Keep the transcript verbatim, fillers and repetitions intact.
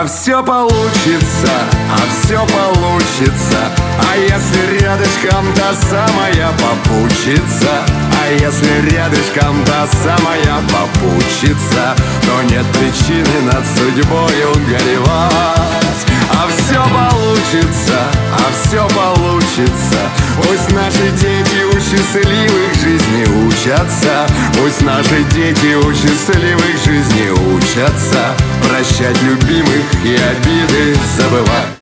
А все получится, а все получится. А если рядышком та самая попутчица, а если рядышком та самая попутчица, то нет причины над судьбою горевать. А все получится, а все получится. Пусть наши дети у счастливых жизни учатся. Пусть наши дети у счастливых жизни учатся. Прощать любимых и обиды забывать.